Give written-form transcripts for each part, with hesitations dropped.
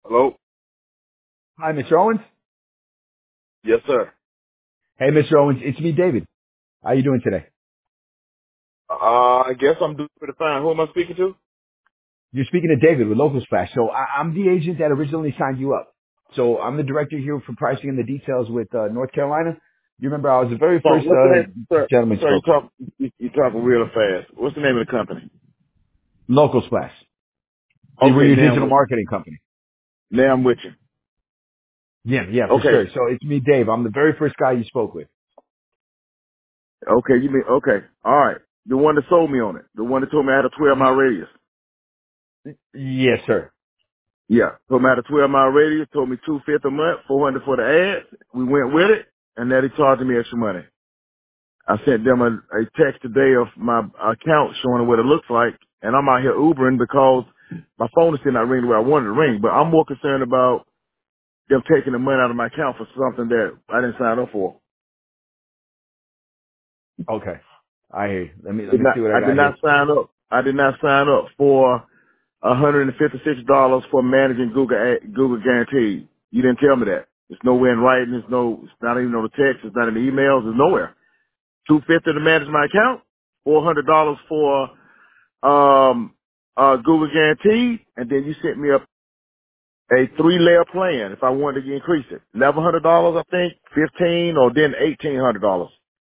Hello? Hi, Mr. Owens. Yes, sir. Hey, Mr. Owens. It's me, David. How you doing today? I guess I'm doing pretty fine. Who am I speaking to? You're speaking to David with Local Splash. So I'm the agent that originally signed you up. So I'm the director here for pricing and the details with North Carolina. You remember I was the very Oh, first what's the name? Sir, gentleman you sir, spoke with. you talking real fast. What's the name of the company? Local Splash. We're Okay, your now I'm digital with you. marketing company. Now I'm with you. Yeah, for Okay. sure. So it's me, Dave. I'm the very first guy you spoke with. Okay, you mean, okay. All right. The one that sold me on it. The one that told me I had a 12-mile radius. Yes, sir. Yeah. Told me I had a 12-mile radius, told me 250 a month, 400 for the ads. We went with it, and now they charging me extra money. I sent them a text today of my account showing what it looks like, and I'm out here Ubering because my phone is still not ringing the way I wanted it to ring. But I'm more concerned about them taking the money out of my account for something that I didn't sign up for. Okay. I hear you. Let me see what I I did got here. not sign up. I did not sign up for $156 for managing Google Guaranteed. You didn't tell me that. It's nowhere in writing. It's not even on the text. It's not in the emails. It's nowhere. $250 to manage my account. $400 for Google Guaranteed, and then you sent me a 3-layer plan if I wanted to increase it. $1,100, I think, 15, or then $1,800.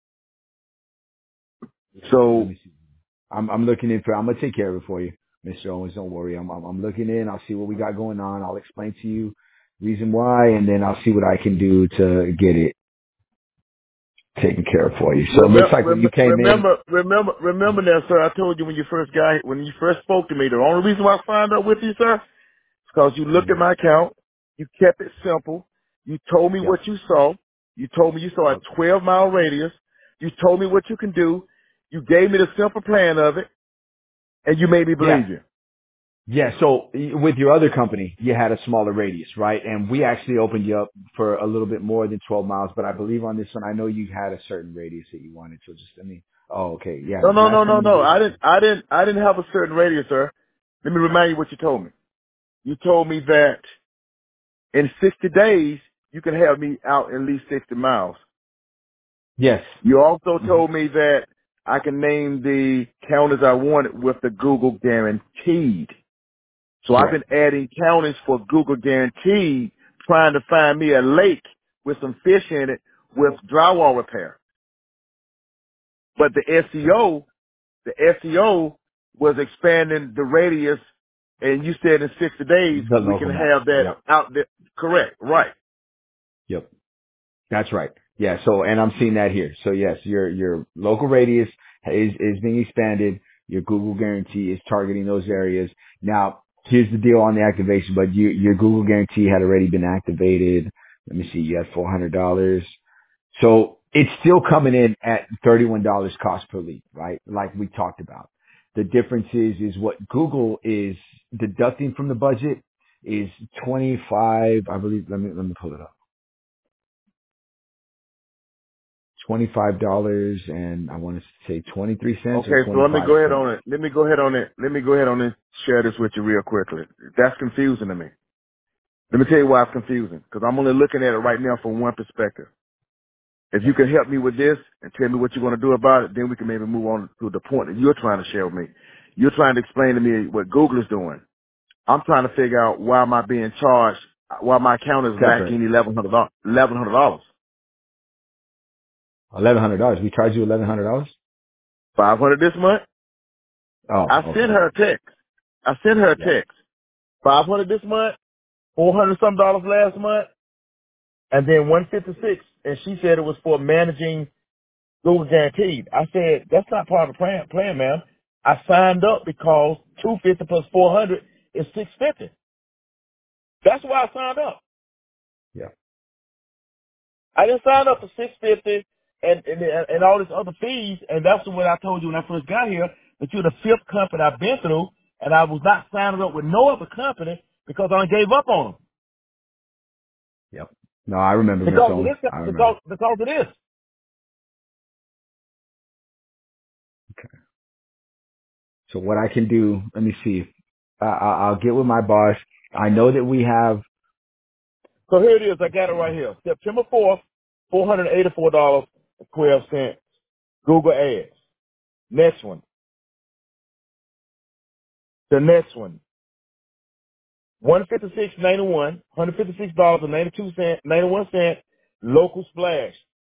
Let So, me see. I'm looking in for. I'm gonna take care of it for you, Mr. Owens. Don't worry. I'm looking in. I'll see what we got going on. I'll explain to you reason why, and then I'll see what I can do to get it taken care of for you. So it looks like when you came in, remember that, sir. I told you when you first spoke to me, the only reason why I signed up with you, sir, is because you looked at yeah, my account, you kept it simple, you told me yep, what you saw, you told me you saw a yep, 12-mile radius, you told me what you can do, you gave me the simple plan of it, and you made me yeah, believe you. yeah. So with your other company, you had a smaller radius, right? And we actually opened you up for a little bit more than 12 miles, but I believe on this one, I know you had a certain radius that you wanted. So oh, okay, yeah. No, no, no, Last no, time we no. did it. I didn't have a certain radius, sir. Let me remind you what you told me. You told me that in 60 days, you can have me out at least 60 miles. Yes. You also Hmm. told me that I can name the counties I wanted with the Google Guaranteed. So I've been Correct. adding counties for Google Guaranteed, trying to find me a lake with some fish in it with drywall repair. But the SEO was expanding the radius, and you said in 60 days The we can local map. have that Yep. out there. Correct, right. Yep. That's right. Yeah. So, and I'm seeing that here. So yes, your local radius is being expanded. Your Google guarantee is targeting those areas. Now, here's the deal on the activation, but your Google guarantee had already been activated. Let me see. You had $400. So it's still coming in at $31 cost per lead, right? Like we talked about. The difference is what Google is deducting from the budget is 25, I believe. Let me pull it up. $25 and I want to say 23 cents or Okay, so let me 25 go ahead cents. on it. Let me go ahead on it. Let me go ahead on and share this with you real quickly. That's confusing to me. Let me tell you why it's confusing. Because I'm only looking at it right now from one perspective. If you Yep. can help me with this and tell me what you're going to do about it, then we can maybe move on to the point that you're trying to share with me. You're trying to explain to me what Google is doing. I'm trying to figure out why am I being charged, why my account is Separate. lacking $1,100. $1,100. We charge you $1,100? 500 this month. Oh, I sent okay. her a text. I sent her a Yep. text. 500 this month, 400 some dollars last month, and then 156. And she said it was for managing Google Guaranteed. I said that's not part of the plan, ma'am. I signed up because 250 plus 400 is 650. That's why I signed up. Yep. I didn't sign up for 650 and all these other fees. And that's what I told you when I first got here, that you're the fifth company I've been through, and I was not signing up with no other company because I gave up on them Yep. No, I remember, Miss because of Owens. this, I remember. because of this. So what I can do, let me see. I'll get with my boss. I know that we have, So here it is. I got it right here. September 4th, $484.12. Google ads. Next one. The next one. $156.91, $156.91, local splash.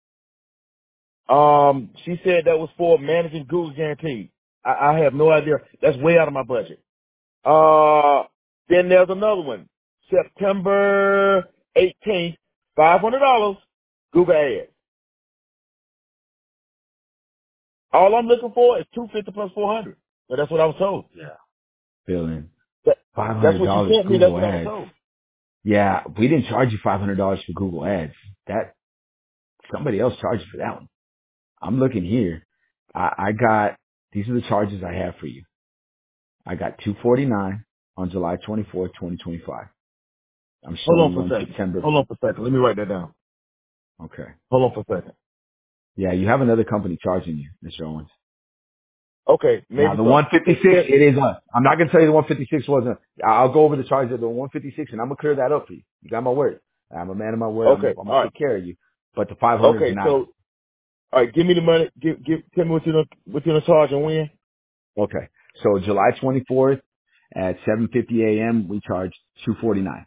She said that was for managing Google Guaranteed. I have no idea. That's way out of my budget. Then there's another one. September 18th, $500, Google ads. All I'm looking for is 250 plus 400. But that's what I was told. yeah, billing, That, that's what she $500 sent me. That's Google what I was ads. told. Yeah, we didn't charge you $500 for Google ads. That, somebody else charged you for that one. I'm looking here. I got, these are the charges I have for you. I got 249 on July 24th, 2025. I'm Hold showing on you for a on second. September. Hold on for a second. Let me write that down. Okay. Hold on for a second. Yeah, you have another company charging you, Mr. Owens. Okay, Now maybe the so. 156, it is us. I'm not gonna tell you the 156 wasn't. I'll go over the charge of the 156 and I'm gonna clear that up for you. You got my word. I'm a man of my word. I'm Okay, gonna all right. take care of you. But the 500 is Okay, not. so all right, give me the money. Tell me what you're gonna charge and when. Okay. So July 24th at 7:50 a.m. we charged 249,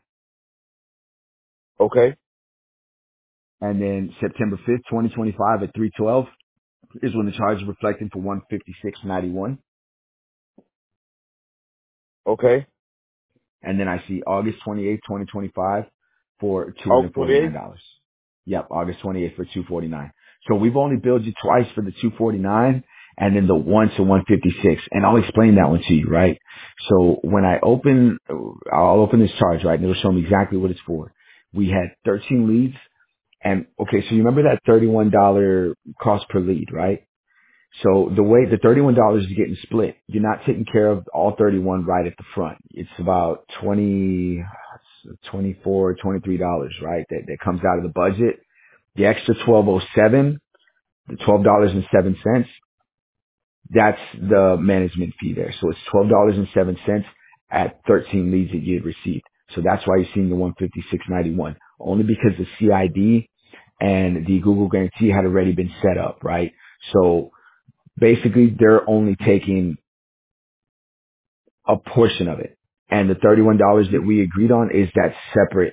Okay, and then September 5th, 2025 at 3:12 is when the charge is reflecting for 156.91. okay. And then I see August 28th, 2025 for August 28th. $249. Yep, August 28th for 249. So we've only billed you twice for the 249 and then the once to 156. And I'll explain that one to you, right? So when I'll open this charge, right? And it'll show me exactly what it's for. We had 13 leads and okay, so you remember that $31 cost per lead, right? So the way the $31 is getting split, you're not taking care of all 31 right at the front. It's about 24, $23, right? That comes out of the budget. The extra 1207, the $12.07, that's the management fee there. So it's $12.07 at 13 leads that you had received. So that's why you're seeing the 156.91. Only because the CID and the Google guarantee had already been set up, right? So basically they're only taking a portion of it. And the $31 that we agreed on is that separate.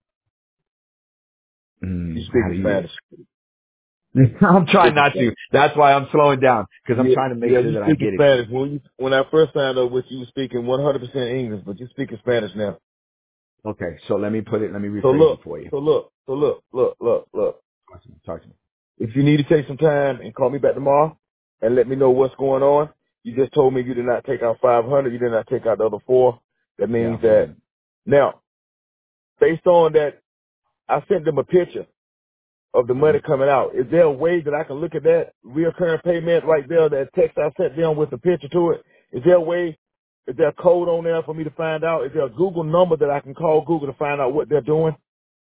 You How speaking do you? Spanish? I'm You trying speaking not to. Spanish? That's why I'm slowing down because I'm Yeah, trying to make yeah. sure You that I speaking get it to you. Spanish? When I first signed up with you, you speaking 100% English, but you speaking Spanish now. Okay, so let me So rephrase it look, for you. so look, so look, look, look, look. Talk to me. Talk to me. If you need to take some time and call me back tomorrow and let me know what's going on, you just told me you did not take out 500. You did not take out the other four. That Yeah, means we that didn't. now, based on that, I sent them a picture of the Hmm. money coming out. Is there a way that I can look at that reoccurring payment right there, that text I sent them with the picture to it? Is there a way? Is there a code on there for me to find out? Is there a Google number that I can call Google to find out what they're doing?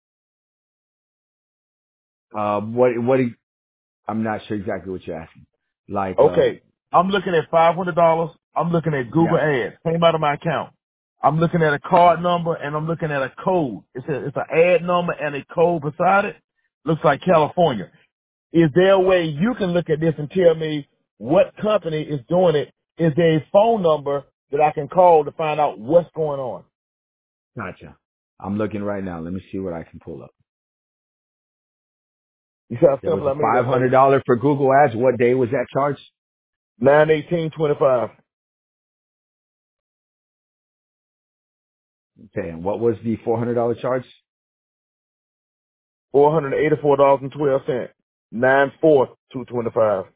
I'm not sure exactly what you're asking. Like, Okay, I'm looking at $500. I'm looking at Google yeah, ads. Came out of my account. I'm looking at a card number and I'm looking at a code. It's an ad number and a code beside it. Looks like California. Is there a way you can look at this and tell me what company is doing it? Is there a phone number that I can call to find out what's going on? gotcha. I'm looking right now. Let me see what I can pull up. You see how There was simple a I made that for you? $500 for Google Ads. What day was that charged? 9/18/25. Okay, and what was the $400 charge? $484.12. 9/4/225.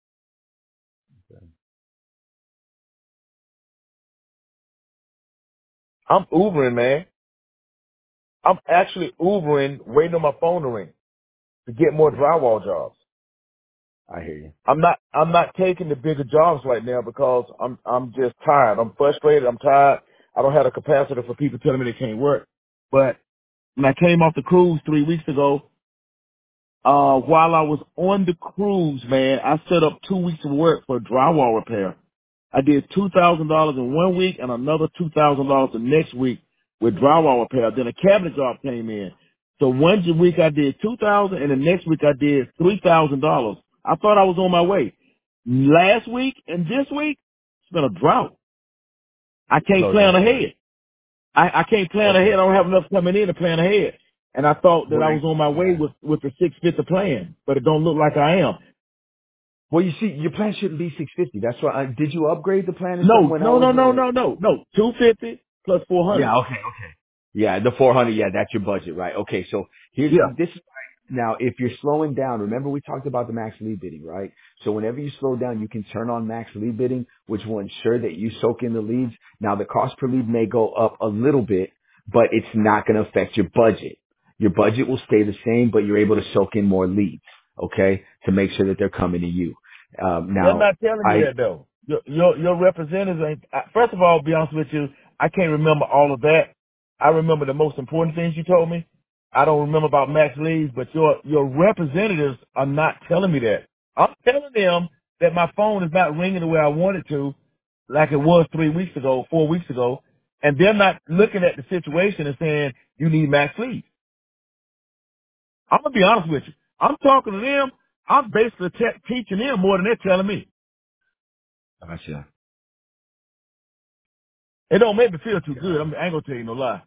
I'm Ubering, man. I'm actually Ubering, waiting on my phone to ring to get more Yeah, drywall jobs. I hear you. I'm not taking the bigger jobs right now because I'm just tired. I'm frustrated. I'm tired. I don't have the capacity for people telling me they can't work. But when I came off the cruise 3 weeks ago, while I was on the cruise, man, I set up 2 weeks of work for drywall repair. I did $2,000 in 1 week and another $2,000 the next week with drywall repair. Then a cabinet job came in. So one week I did $2,000, and the next week I did $3,000. I thought I was on my way. Last week and this week, it's been a drought. I can't Slow plan down. ahead. I can't plan ahead. I Okay. don't have enough coming in to plan ahead. And I thought that Well, I was on my way yeah. with the 650 plan, but it don't look like I am. Well, you see, your plan shouldn't be 650. That's why. Did you upgrade the plan and stuff No, when I no, was? no, no, no, no, no. 250 plus 400. Yeah. Okay. Okay. Yeah, the 400. Yeah, that's your budget, right? Okay. So here's Yeah. this. Now, if you're slowing down, remember we talked about the max lead bidding, right? So whenever you slow down, you can turn on max lead bidding, which will ensure that you soak in the leads. Now, the cost per lead may go up a little bit, but it's not going to affect your budget. Your budget will stay the same, but you're able to soak in more leads, okay, to make sure that they're coming to you. They're Now, not telling me that though. Your representatives ain't. First of all, to be honest with you, I can't remember all of that. I remember the most important things you told me. I don't remember about max leads, but your representatives are not telling me that. I'm telling them that my phone is not ringing the way I want it to, like it was 3 weeks ago, 4 weeks ago, and they're not looking at the situation and saying you need max leads. I'm gonna be honest with you. I'm talking to them. I'm basically teaching them more than they're telling me. gotcha. It don't make me feel too good. Got I ain't gonna tell you no lie.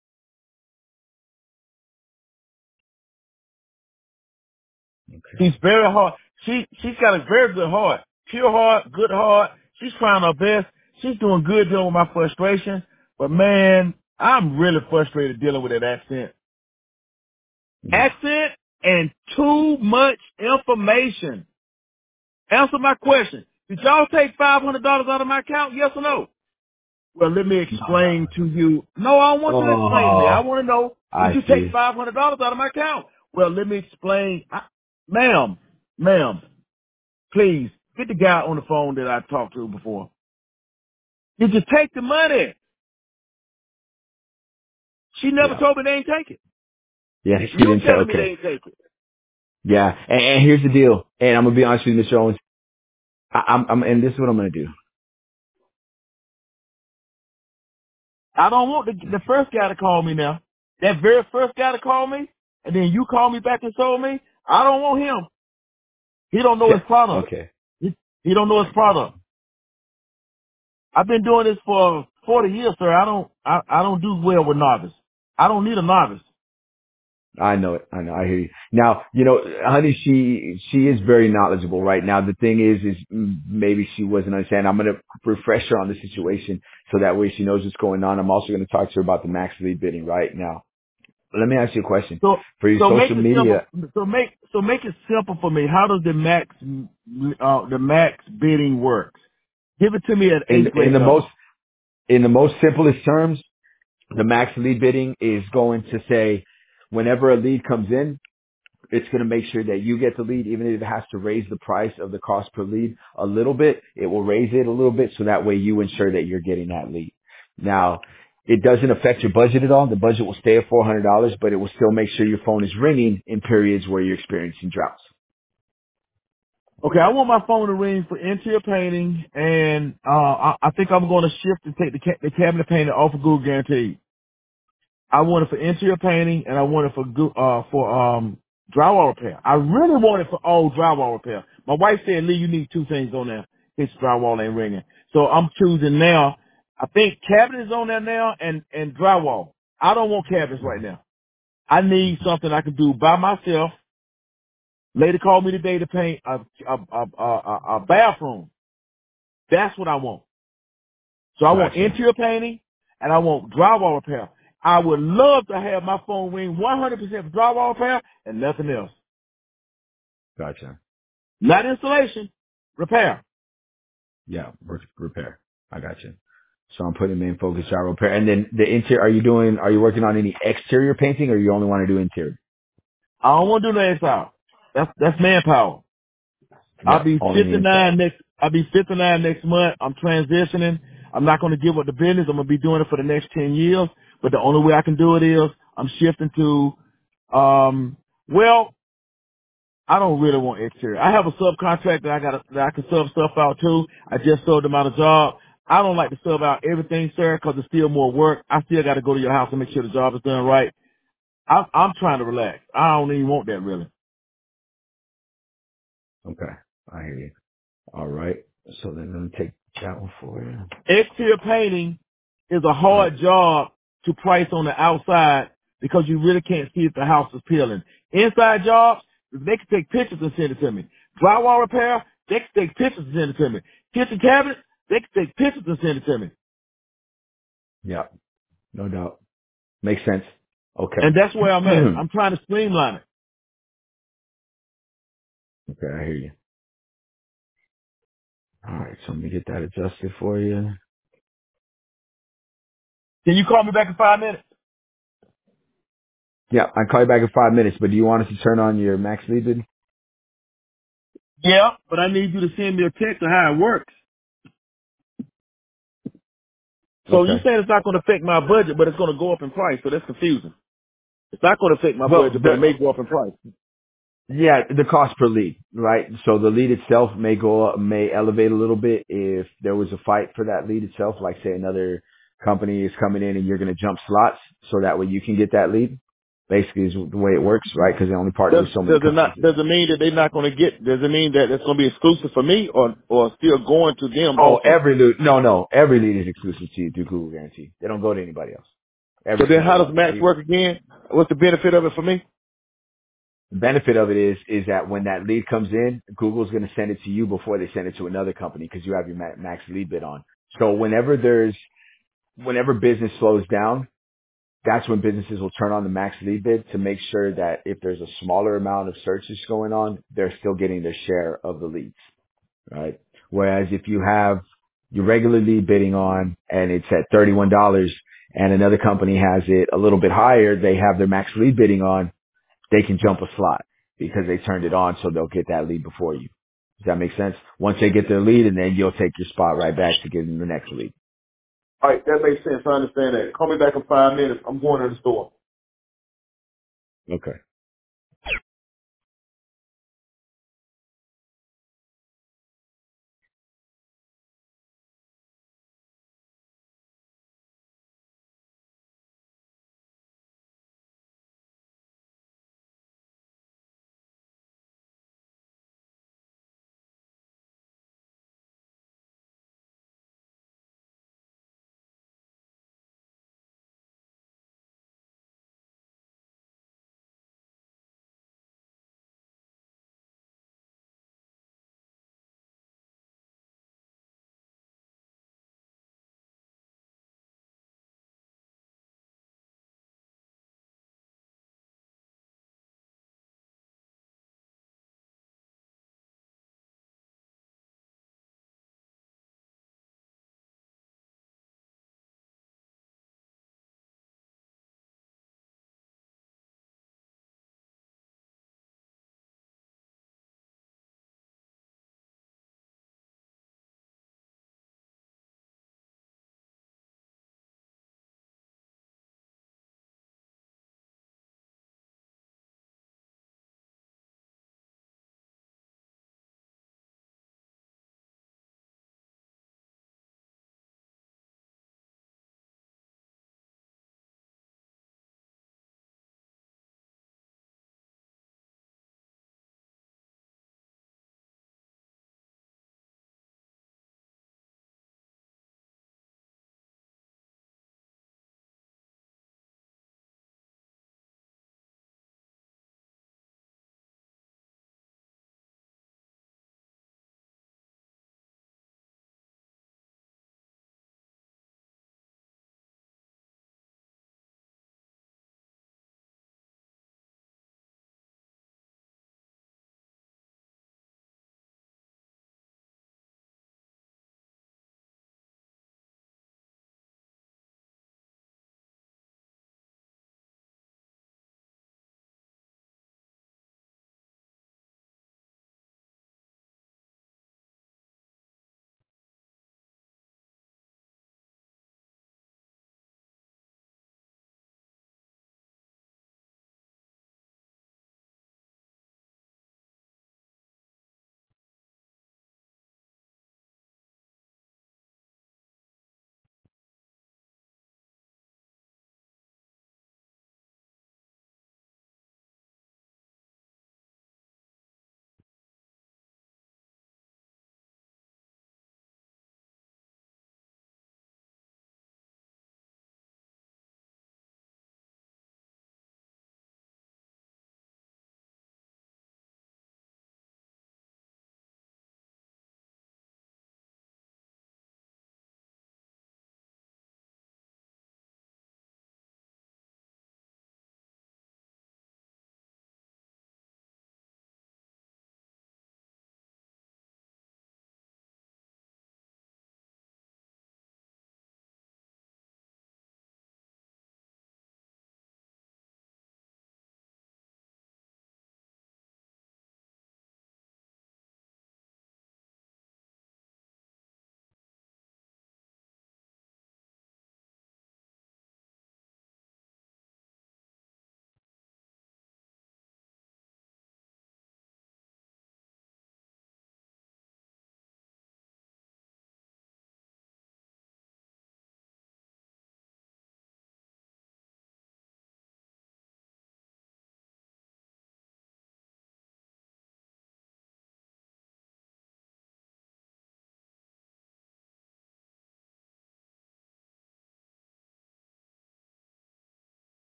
Okay. She's very hard. She's got a very good heart. Pure heart, good heart. She's trying her best. She's doing good dealing with my frustration. But man, I'm really frustrated dealing with that accent. Yeah. Accent and too much information. Answer my question. Did y'all take $500 out of my account? Yes or no? Well, let me No, no, explain to no. you. No, I don't want you to explain to me. I Oh, want to know, did I you take see. $500 out of my account? Well, let me explain. Ma'am, please, get the guy on the phone that I talked to before. Did you take the money? She never Yeah. told me they ain't take it. Yeah, she You didn't say, telling me they okay. ain't take it. Yeah. And here's the deal. And I'm going to be honest with you, Mr. Owens. And this is what I'm going to do. I don't want the first guy to call me now. That very first guy to call me, and then you call me back and told me, I don't want him. He don't know his product. Okay. He don't know I his got product. I've been doing this for 40 years, sir. I don't do well with novice. I don't need a novice. you. I know it. I know. I hear you. Now, honey, she is very knowledgeable right now. The thing is maybe she wasn't understanding. I'm going to refresh her on the situation so that way she knows what's going on. I'm also going to talk to her about the max lead bidding right now. Let me ask you a question. So, For your so make social it simple. media, So make it simple for me. How does the max bidding works? Give it to me at in, eighth in grade the most, level. in the most simplest terms, the max lead bidding is going to say whenever a lead comes in, it's going to make sure that you get the lead, even if it has to raise the price of the cost per lead a little bit, it will raise it a little bit so that way you ensure that you're getting that lead. Now, it doesn't affect your budget at all. The budget will stay at $400, but it will still make sure your phone is ringing in periods where you're experiencing droughts. Okay, I want my phone to ring for interior painting, and I think I'm going to shift and take the cabinet painting off of Google Guaranteed. I want it for interior painting, and I want it for drywall repair. I really want it for all drywall repair. My wife said, Lee, you need two things on there. His drywall ain't ringing. So I'm choosing now. I think cabinet is on there now, and drywall. I don't want cabinets right now. I need something I can do by myself. Lady called me today to paint a bathroom. That's what I want. So I want Gotcha. interior painting and I want drywall repair. I would love to have my phone ring 100% for drywall repair and nothing else. Gotcha. Not installation, repair. Yeah. Repair. I gotcha. So I'm putting main focus on repair. And then the interior, are you working on any exterior painting or you only want to do interior? I don't want to do no inside. That's manpower. Yeah. Only the inside. I'll be 59 next month. I'm transitioning. I'm not going to give up the business. I'm going to be doing it for the next 10 years. But the only way I can do it is I'm shifting to, well, I don't really want exterior. I have a subcontractor that I can sub stuff out to. I just sold them out a job. I don't like to sub out everything, sir, because it's still more work. I still got to go to your house and make sure the job is done right. I'm trying to relax. I don't even want that really. Okay. I hear you. All right. So then let me take that one for you. Exterior painting is a All right. hard job to price on the outside because you really can't see if the house is peeling. Inside jobs, they can take pictures and send it to me. Drywall repair, they can take pictures and send it to me. Kitchen cabinets, they can take pictures and send it to me. Yeah. No doubt. Makes sense. Okay. And that's where I'm at. Okay. I'm trying to streamline it. I hear you. All right. So let me get that adjusted for you. Can you call me back in 5 minutes? Yeah. I'll call you back in 5 minutes, but do you want us to turn on your max lead bid? Yeah, but I need you to send me a text of how it works. So you Okay. saying it's not going to affect my budget, but it's going to go up in price, so that's confusing. It's not going to affect my Well, budget, but it may go up in price. yeah, the cost per lead, right? So the lead itself may go up, may elevate a little bit if there was a fight for that lead itself, like say another company is coming in and you're going to jump slots so that way you can get that lead. Basically is the way it works, right? Because they only partner with so many companies. Does it mean that they're not going to get? Does it mean that it's going to be exclusive for me, or still going to them Oh, also? every lead is exclusive to you through Google Guarantee. They don't go to anybody else. So Every then, single how does one. Max work again? What's the benefit of it for me? The benefit of it is that when that lead comes in, Google's going to send it to you before they send it to another company because you have your max lead bid on. So whenever business slows down, that's when businesses will turn on the max lead bid to make sure that if there's a smaller amount of searches going on, they're still getting their share of the leads, right? Whereas if you have your regular lead bidding on and it's at $31 and another company has it a little bit higher, they have their max lead bidding on, they can jump a slot because they turned it on so they'll get that lead before you. Does that make sense? Once they get their lead and then you'll take your spot right back to get them the next lead. All right, that makes sense. I understand that. Call me back in 5 minutes. I'm going to the store. Okay.